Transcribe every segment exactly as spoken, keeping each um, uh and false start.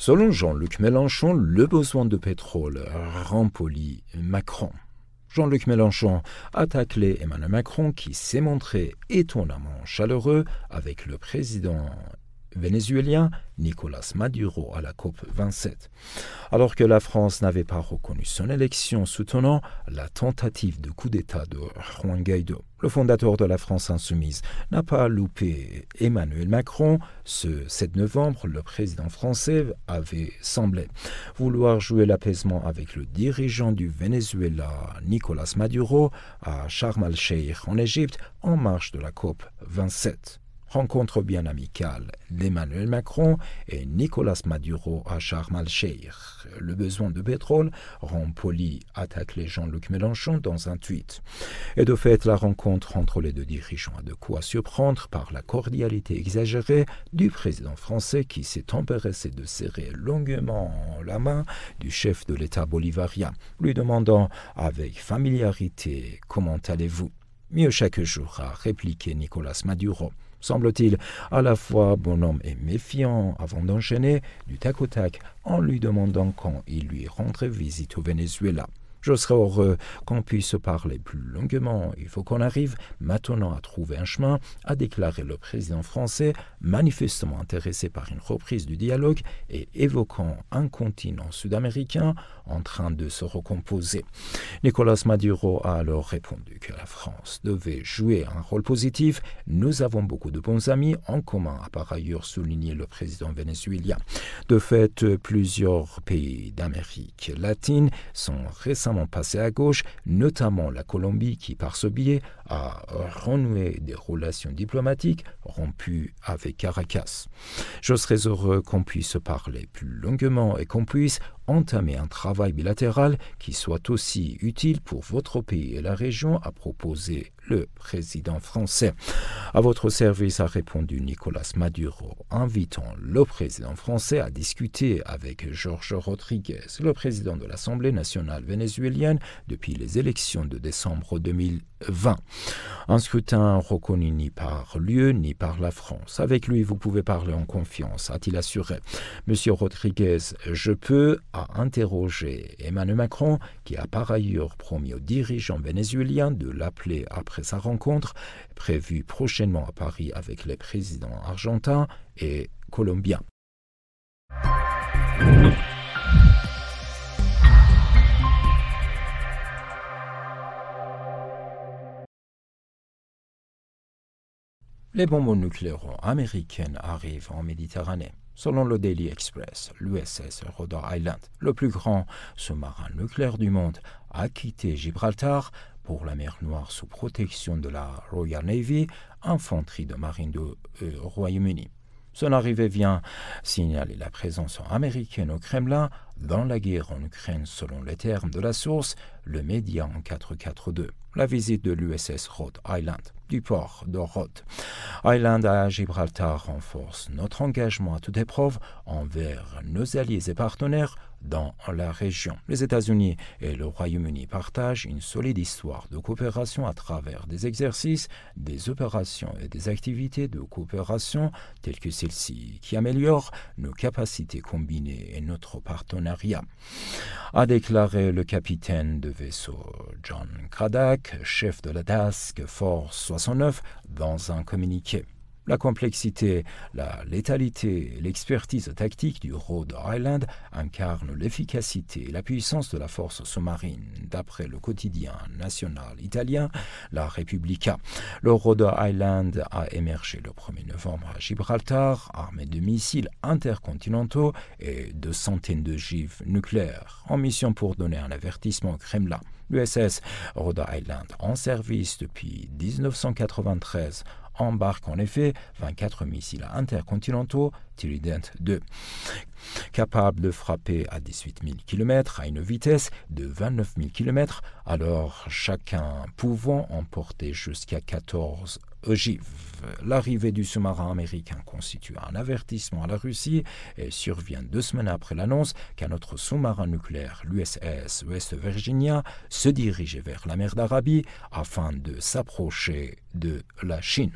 Selon Jean-Luc Mélenchon, le besoin de pétrole rend poli Macron. Jean-Luc Mélenchon a taclé Emmanuel Macron qui s'est montré étonnamment chaleureux avec le président vénézuélien Nicolás Maduro à la COP vingt-sept. Alors que la France n'avait pas reconnu son élection soutenant la tentative de coup d'État de Juan Guaidó, le fondateur de la France insoumise n'a pas loupé Emmanuel Macron. Ce sept novembre, le président français avait semblé vouloir jouer l'apaisement avec le dirigeant du Venezuela, Nicolás Maduro, à Sharm el-Cheikh en Égypte, en marge de la COP vingt-sept. Rencontre bien amicale d'Emmanuel Macron et Nicolás Maduro à Sharm el-Cheikh. Le besoin de pétrole rend poli, attaque les Jean-Luc Mélenchon dans un tweet. Et de fait, la rencontre entre les deux dirigeants a de quoi surprendre par la cordialité exagérée du président français qui s'est empressé de serrer longuement la main du chef de l'État bolivarien, lui demandant avec familiarité « Comment allez-vous ?» Mieux chaque jour, a répliqué Nicolás Maduro. Semble-t-il à la fois bonhomme et méfiant avant d'enchaîner du tac au tac en lui demandant quand il lui rendrait visite au Venezuela. Je serais heureux qu'on puisse parler plus longuement. Il faut qu'on arrive maintenant à trouver un chemin, a déclaré le président français, manifestement intéressé par une reprise du dialogue et évoquant un continent sud-américain en train de se recomposer. Nicolás Maduro a alors répondu que la France devait jouer un rôle positif. Nous avons beaucoup de bons amis en commun, a par ailleurs souligné le président vénézuélien. De fait, plusieurs pays d'Amérique latine sont récemment passé à gauche, notamment la Colombie qui, par ce biais, a renoué des relations diplomatiques rompues avec Caracas. Je serais heureux qu'on puisse parler plus longuement et qu'on puisse entamer un travail bilatéral qui soit aussi utile pour votre pays et la région, a proposé le président français. À votre service, a répondu Nicolás Maduro, invitant le président français à discuter avec Jorge Rodríguez, le président de l'Assemblée nationale vénézuélienne depuis les élections de décembre deux mille vingt. Un scrutin reconnu ni par l'U E ni par la France. Avec lui, vous pouvez parler en confiance, a-t-il assuré. Monsieur Rodríguez, je peux, a interrogé Emmanuel Macron, qui a par ailleurs promis aux dirigeants vénézuéliens de l'appeler après sa rencontre, prévue prochainement à Paris avec les présidents argentins et colombiens. Les bombes nucléaires américaines arrivent en Méditerranée. Selon le Daily Express, l'U S S Rhode Island, le plus grand sous-marin nucléaire du monde, a quitté Gibraltar pour la mer Noire sous protection de la Royal Navy, infanterie de marine du euh, Royaume-Uni. Son arrivée vient signaler la présence américaine au Kremlin dans la guerre en Ukraine selon les termes de la source, le média en quatre cent quarante-deux. La visite de l'U S S Rhode Island du port de Rhode Island à Gibraltar renforce notre engagement à toute épreuve envers nos alliés et partenaires dans la région. Les États-Unis et le Royaume-Uni partagent une solide histoire de coopération à travers des exercices, des opérations et des activités de coopération telles que celle-ci qui améliorent nos capacités combinées et notre partenariat, a déclaré le capitaine de vaisseau John Craddock, chef de la Task Force soixante-neuf, dans un communiqué. La complexité, la létalité et l'expertise tactique du Rhode Island incarnent l'efficacité et la puissance de la force sous-marine, d'après le quotidien national italien, La Repubblica. Le Rhode Island a émergé le premier novembre à Gibraltar, armé de missiles intercontinentaux et de centaines d'ogives nucléaires, en mission pour donner un avertissement au Kremlin. L'U S S Rhode Island, en service depuis dix-neuf cent quatre-vingt-treize, embarque en effet vingt-quatre missiles intercontinentaux Trident deux, capables de frapper à dix-huit mille kilomètres à une vitesse de vingt-neuf mille kilomètres, alors chacun pouvant emporter jusqu'à quatorze ogives. L'arrivée du sous-marin américain constitue un avertissement à la Russie et survient deux semaines après l'annonce qu'un autre sous-marin nucléaire, l'U S S West Virginia, se dirigeait vers la mer d'Arabie afin de s'approcher de la Chine.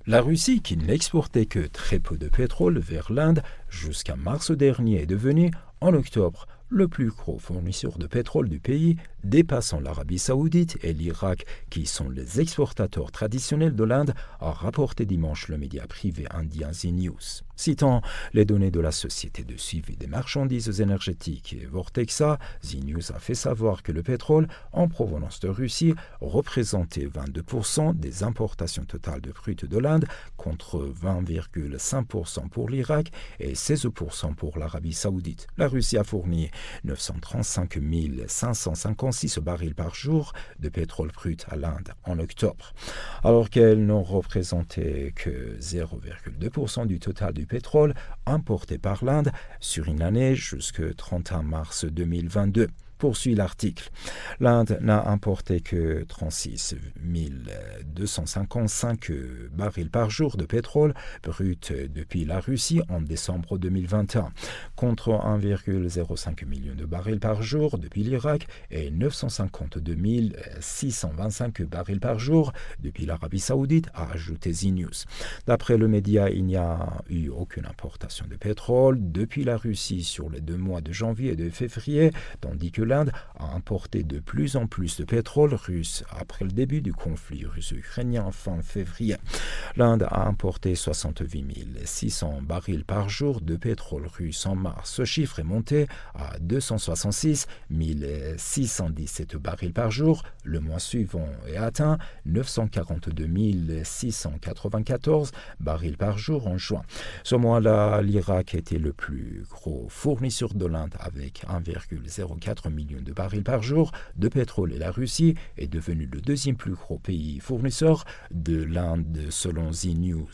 La Russie, qui n'exportait que très peu de pétrole vers l'Inde jusqu'à mars dernier, est devenue, en octobre, le plus gros fournisseur de pétrole du pays, dépassant l'Arabie saoudite et l'Irak, qui sont les exportateurs traditionnels de l'Inde, a rapporté dimanche le média privé indien Zee News. Citant les données de la société de suivi des marchandises énergétiques Vortexa, Zee News a fait savoir que le pétrole en provenance de Russie représentait vingt-deux pour cent des importations totales de brut de l'Inde, contre vingt virgule cinq pour cent pour l'Irak et seize pour cent pour l'Arabie saoudite. La Russie a fourni neuf cent trente-cinq mille cinq cent cinquante-six barils par jour de pétrole brut à l'Inde en octobre, alors qu'elle n'en représentait que zéro virgule deux pour cent du total du pétrole importé par l'Inde sur une année jusqu'au trente et un mars deux mille vingt-deux. Poursuit l'article. L'Inde n'a importé que trente-six mille deux cent cinquante-cinq barils par jour de pétrole brut depuis la Russie en décembre deux mille vingt et un, contre un virgule zéro cinq million de barils par jour depuis l'Irak et neuf cent cinquante-deux mille six cent vingt-cinq barils par jour depuis l'Arabie saoudite, a ajouté Zee News. D'après le média, il n'y a eu aucune importation de pétrole depuis la Russie sur les deux mois de janvier et de février, tandis que l'Inde a importé de plus en plus de pétrole russe après le début du conflit russo-ukrainien fin février. L'Inde a importé soixante-huit mille six cents barils par jour de pétrole russe en mars. Ce chiffre est monté à deux cent soixante-six mille six cent dix-sept barils par jour le mois suivant et atteint neuf cent quarante-deux mille six cent quatre-vingt-quatorze barils par jour en juin. Ce mois-là, l'Irak était le plus gros fournisseur de l'Inde avec un virgule zéro quatre million de barils par jour de pétrole et la Russie est devenue le deuxième plus gros pays fournisseur de l'Inde selon Zee News.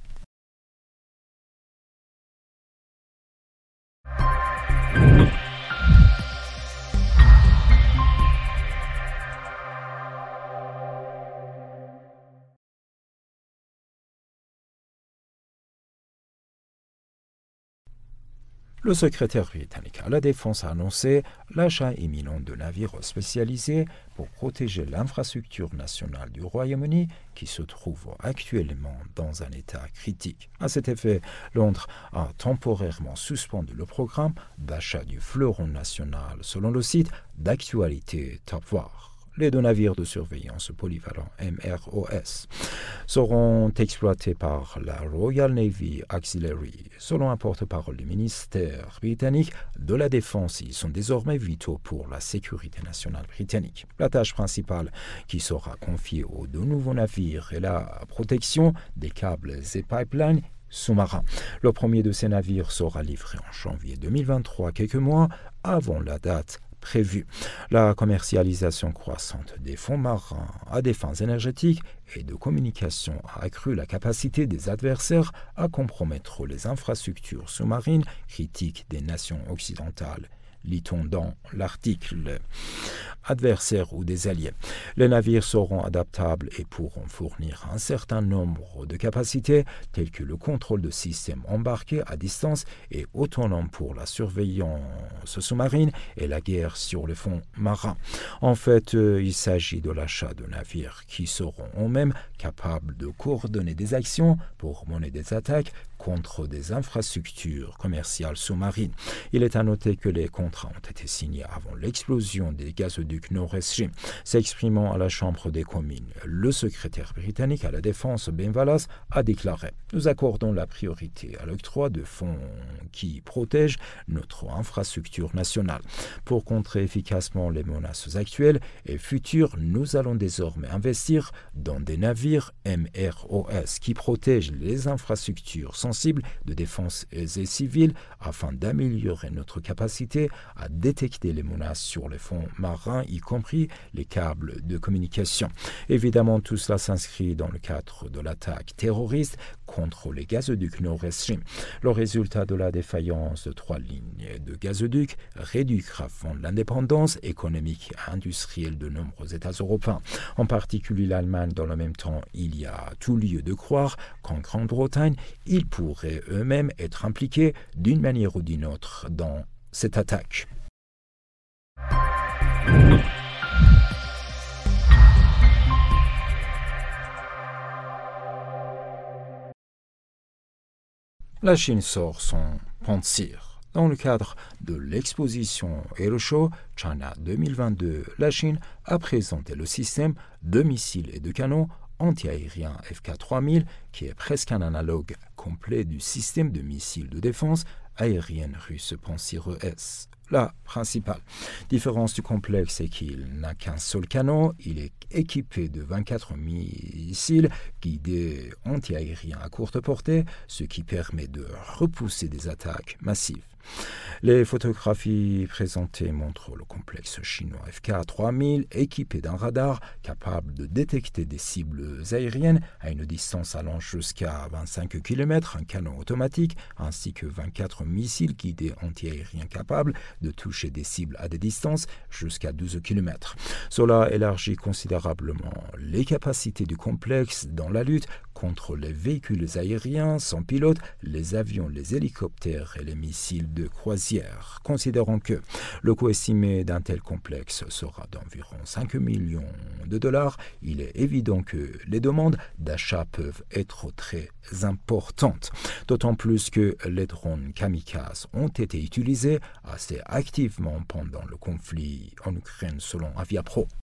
Le secrétaire britannique à la Défense a annoncé l'achat imminent de navires spécialisés pour protéger l'infrastructure nationale du Royaume-Uni qui se trouve actuellement dans un état critique. À cet effet, Londres a temporairement suspendu le programme d'achat du fleuron national selon le site d'actualité Top War. Les deux navires de surveillance polyvalents M R O S seront exploités par la Royal Navy Auxiliary. Selon un porte-parole du ministère britannique de la Défense, ils sont désormais vitaux pour la sécurité nationale britannique. La tâche principale qui sera confiée aux deux nouveaux navires est la protection des câbles et pipelines sous-marins. Le premier de ces navires sera livré en janvier deux mille vingt-trois, quelques mois avant la date prévue. La commercialisation croissante des fonds marins à des fins énergétiques et de communication a accru la capacité des adversaires à compromettre les infrastructures sous-marines critiques des nations occidentales. Lit-on dans l'article. Adversaires ou des alliés. Les navires seront adaptables et pourront fournir un certain nombre de capacités telles que le contrôle de systèmes embarqués à distance et autonomes pour la surveillance sous-marine et la guerre sur les fonds marins. En fait, euh, il s'agit de l'achat de navires qui seront eux-mêmes capables de coordonner des actions pour mener des attaques contre des infrastructures commerciales sous-marines. Il est à noter que les contrats ont été signés avant l'explosion des gazoducs Nord Stream. S'exprimant à la Chambre des communes, le secrétaire britannique à la Défense Ben Wallace a déclaré « Nous accordons la priorité à l'octroi de fonds qui protègent notre infrastructure nationale. Pour contrer efficacement les menaces actuelles et futures, nous allons désormais investir dans des navires M R O S qui protègent les infrastructures sensibles de défense et civile afin d'améliorer notre capacité à détecter les menaces sur les fonds marins, y compris les câbles de communication. Évidemment, tout cela s'inscrit dans le cadre de l'attaque terroriste contre les gazoducs Nord Stream. Le résultat de la défaillance de trois lignes de gazoducs réduit gravement l'indépendance économique et industrielle de nombreux États européens, en particulier l'Allemagne. Dans le même temps, il y a tout lieu de croire qu'en Grande-Bretagne, ils pourraient eux-mêmes être impliqués d'une manière ou d'une autre dans cette attaque. la Chine sort son Pantsir. Dans le cadre de l'exposition Aeroshow China deux mille vingt-deux, la Chine a présenté le système de missiles et de canons anti-aériens F K trois mille, qui est presque un analogue complet du système de missiles de défense aérienne russe Pantsir E S. La principale différence du complexe est qu'il n'a qu'un seul canon. Il est équipé de vingt-quatre missiles guidés anti-aériens à courte portée, ce qui permet de repousser des attaques massives. Les photographies présentées montrent le complexe chinois F K trois mille équipé d'un radar capable de détecter des cibles aériennes à une distance allant jusqu'à vingt-cinq kilomètres, un canon automatique ainsi que vingt-quatre missiles guidés anti-aériens capables de toucher des cibles à des distances jusqu'à douze kilomètres. Cela élargit considérablement les capacités du complexe dans la lutte contre les véhicules aériens sans pilote, les avions, les hélicoptères et les missiles de croisière. Considérant que le coût estimé d'un tel complexe sera d'environ cinq millions de dollars, il est évident que les demandes d'achat peuvent être très importantes. D'autant plus que les drones kamikazes ont été utilisés assez activement pendant le conflit en Ukraine selon Aviapro.